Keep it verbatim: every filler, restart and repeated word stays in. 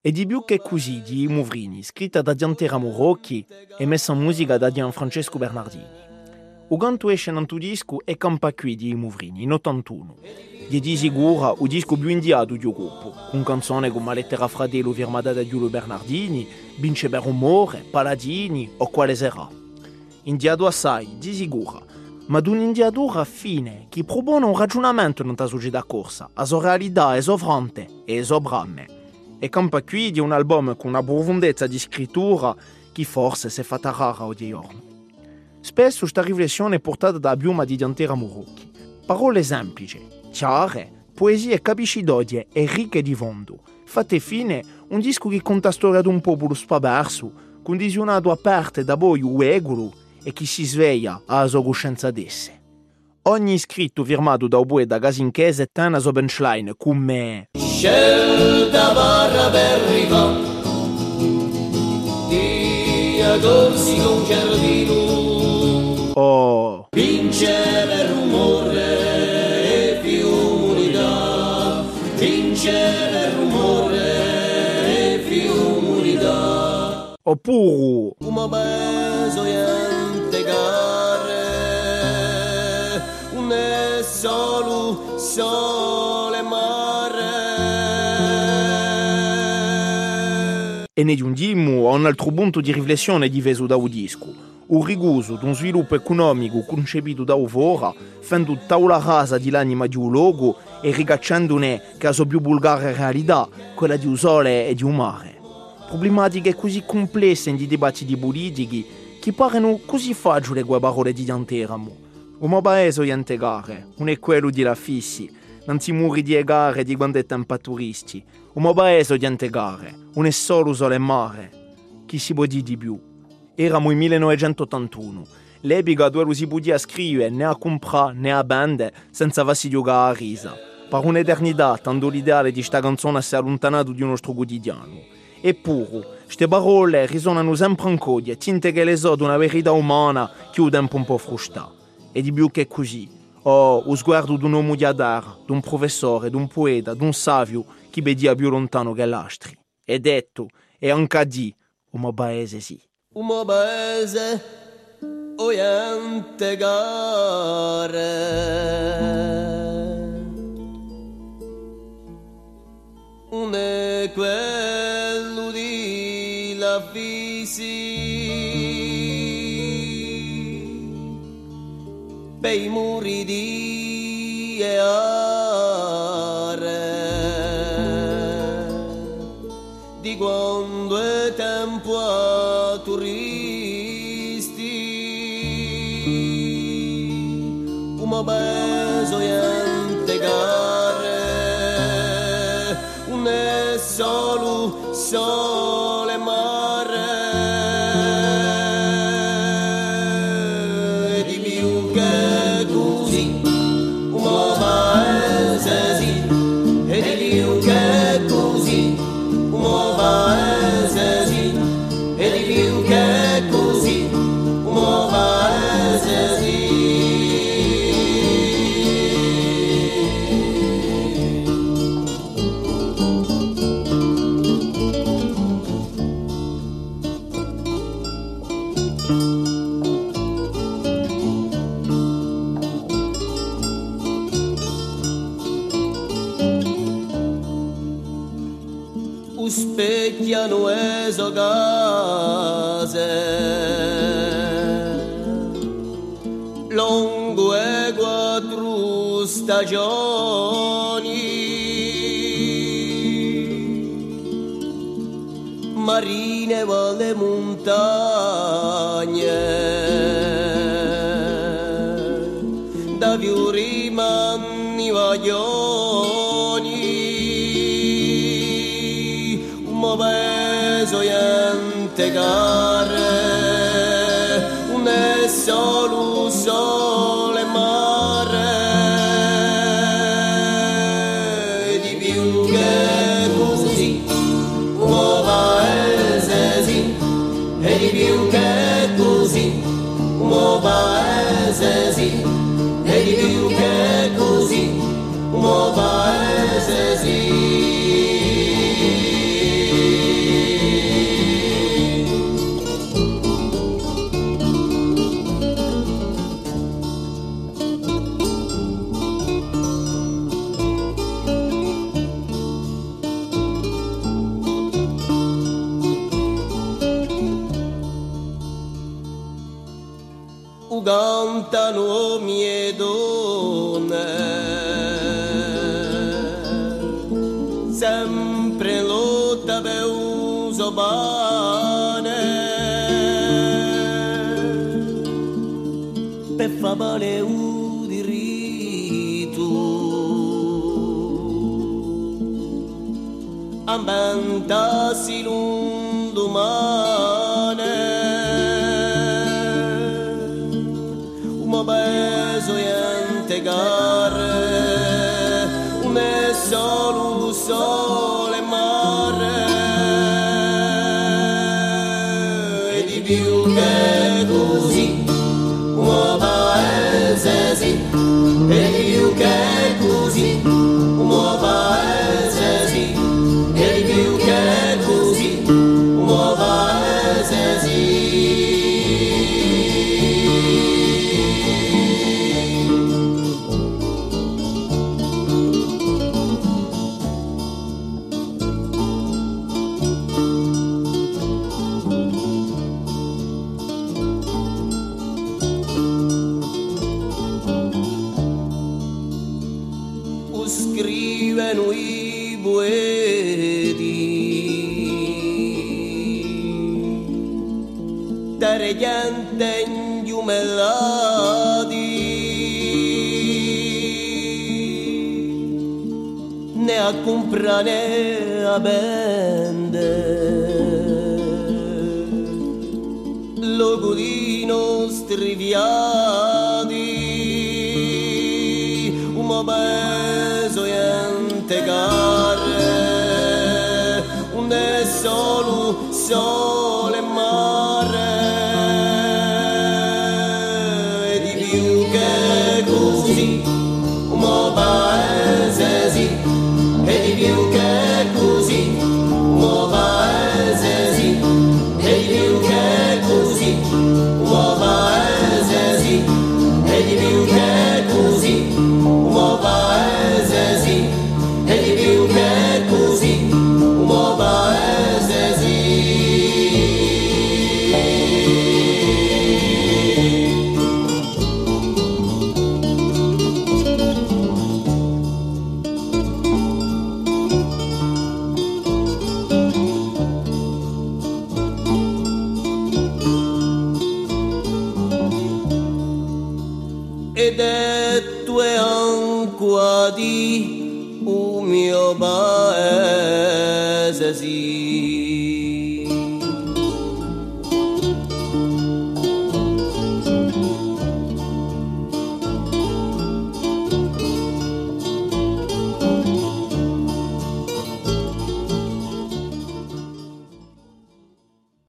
E di più che così di Muvrini, scritta da Giantera Murocchi e messa in musica da Gianfrancesco Bernardini. O canto esce in un disco è Campa qui di Muvrini, in ottantuno. Di di sicura il disco più indiato di gruppo, con canzoni come Lettera Fratello firmata da Giulio Bernardini, Vince per Umore, Paladini o Quale sarà. Indiato assai, di sicura, ma d'un indiatore fine che propone un ragionamento nella società corsa, a sua realtà esovrante e esobramme. E Campa qui di un album con una profondezza di scrittura che forse si è fatta rara oggigiorno. Spesso questa riflessione è portata da Biuma di Giantera Murocchi. Parole semplici, chiare, poesie capiscidodie e ricche di fondo. Fate fine un disco che conta la storia di un popolo spaverso, condizionato aperte da voi uegolo e che si sveglia alla sua coscienza d'esse. Ogni scritto firmato da un poeta casinchese tiene la sua punchline come Scelta barra per riva Dia corsi con giardino Oh Vince per rumore e più umanità Vince per rumore e più umanità Oppure Uma beso niente gare Un è solo sole mare E ne giungiamo a un altro punto di riflessione diveso da un disco, un rigoso di un sviluppo economico concepito da ora, fendo tavola rasa di l'anima di un logo e ricacciandone che la sua più vulgare realtà, quella di un sole e di un mare. Problematiche così complesse in dibattiti politici che paiono così facili quelle parole di Gianteramo. Un paese di integrare, non è quello di la fissi, non si muri di egare di quando è tempo turisti. Un paese di integrare, non è solo sole e mare. Chi si può dire di più? Eravamo nel millenovecentottantuno. L'epica dove si poteva scrivere né a comprare né a vendere senza farsi giocare a risa. Per un'eternità, tanto l'ideale di questa canzone si è allontanato di nostro quotidiano. Eppure, queste parole risuonano sempre ancora, tinte che le so di una verità umana che il tempo un po' frusta. E di più che così. Oh, lo sguardo di un uomo di adara, di un professore, di un poeta, di un savio che vedia più lontano che l'astri. E detto, e anche a di, un paese sì. Un paese oyente gare Un è quello di la fisi per i muri di are di quando è tempo a turisti un beso niente gare un è solo sole mare di più che così un paese sì e di più che così un paese sì e di più che così un paese sì specchiano eso case lungo e quattro stagioni marine valle montagne da fiori manni vaglioni un peso niente gare un è solo sole mare di più che così un paese sì e di più che così un paese sì e di più che così un paese sì cantano mie donne, sempre lotta per uso bene, per fa male un diritto, ambientasi l'un domani, un beso e gare, un è solo sole e mare, e di più che così, un paese sì, e di più che così, un paese sì, e di più che così, un paese sì. Scrivono i poeti dare gente ingiumellati, ne a comprare a bende logo di nostri viati, un beso e gare, un è solo sole e mare, e di più che così, un paese sì, e di più che così, un paese sì, e di più che così, un paese sì, e di più che così, un paese sì, e di più che così, un paese sì. Ed è tue ancora di un mio paese sì.